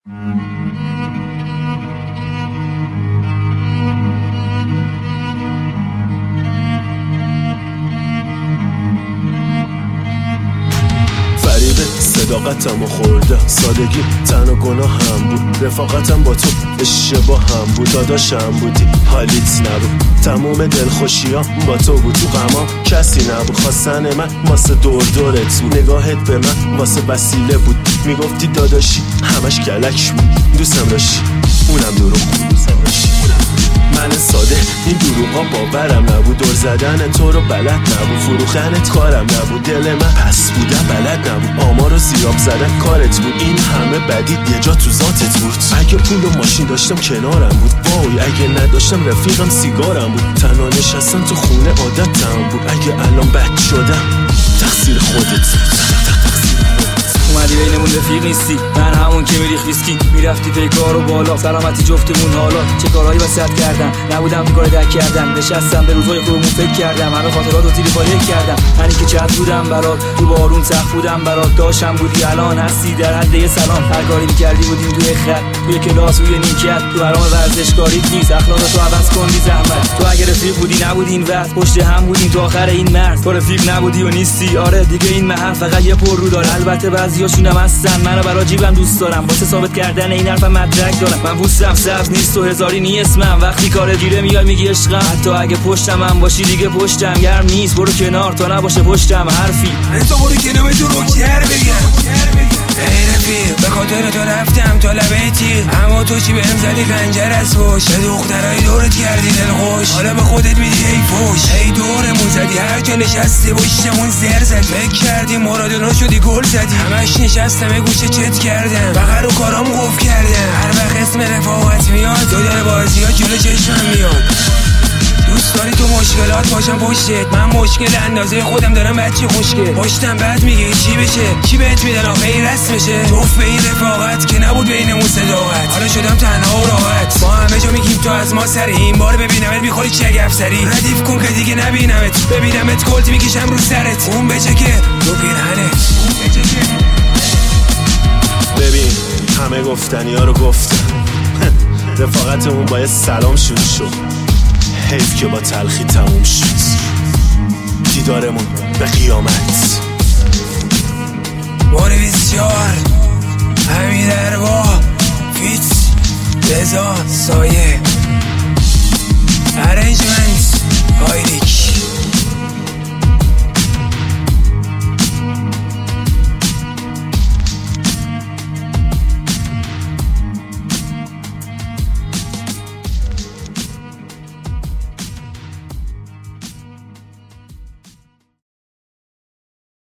صداقتمو خورده سادگی تن و گناه هم بود، رفاقتم با تو اشتباه هم بود، داداشم بودی حالیت نبود، تموم دلخوشیام با تو بود، تو غمام کسی نبود، خواستن من واسه دور دورت بود، نگاهت به من واسه وسیله بود، میگفتی داداشی همش کلک بود، دوستم داشتی اونم دروغ بود، من ساده این دروغا باورم نبود، دور زدن تو رو بلد نبود، فروختنت کارم نبود، دل من پس بودم بلد نبود، آمار رو زیراب زدن کارت بود، این همه بدید یه جا تو ذاتت بود، اگه پول و ماشین داشتم کنارم بود، وای اگه نداشتم رفیقم سیگارم بود، تنها نشستن تو خونه عادتم بود، اگه الان بد شدم تقصیر خودت بود. اومدی بینمون رفیق نیستی، من همون که میریخ ویسکی، میرفتی پی کار و بالا، سلامتی جفتمون حالا، چه کارهایی واسط کردم، نبودم تو کار دک کردم، نشستم به روزای خوبمون فکر کردم، همه خاطرات رو زیر پایه کردم، منی که چت بودم برات، تو بارون سخت بودم برات، داشتم بودی الان هستی در حد یه سلام، هر کاری میکردی بودیم توی خط، توی کلاس روی نیمکت، تو برام ورزشکاریت نیست، اخلاقتو عوض کن بی زحمت، تو اگه رفیق بودی نبودی این وقت، پشت هم بودیم تو آخر این مرز، تو رفیق نبودی و نیستی، آره دیگه این محل فقط یه پر رو داره، البته بعضیاشونم هستن منو برا جیبم دوست دارم، واسه ثابت کردن این حرفم مدرک دارم، من پوستم سبز نیست و هزاری نی اسمم، وقتی کار گیره میای میگی عشقم، حتی اگه پشتم هم باشی دیگه پشتم گرم نیست، برو کنار تا نباشه پشتم حرفی، تو برو کنار تو رو کر بگم، ای رفیق به خاطر تو رفتم تا لبه تیغ، اما تو چی بهم زدی خنجر از پشت، به دخترای دورت کردی دلخوش، حالا به خودت میدی ای فوش، ای دورمون زدی هر جا نشستی پشتمون زر زد، فکر کردی مارادونا شدی گل زدی، همش نشستم گوشه چت کردم، فقط رو کارام قفل کردم، هر وقت اسم رفاقت میاد دو بازی ها جلو چشمم میاد، دوست داری تو مشکلات باشم پشتت، من مشکل اندازه خودم دارم بچه خوشگل، پشتم بعد میگه چی بشه، چی بهت میدن آخه این رسمشه، توف به این رفاقت که نبود بینمون صداقت، حالا شدم تنها و راحت، با همه جا میگیم تو از ما سری، این بار ببینمت میخوری چگف سری، ردیف کن که دیگه نبینمت، ببینمت کلت میکشم رو سرت، اون بچه که تو پیرهنت، ببین همه گفتنی ها رو گفتم رفاقتمون با یه سلام شروع شد، حیف که با تلخی تموم شد، دیدارمون به قیامت، بار بسیار همین در با فیت رضا سایه.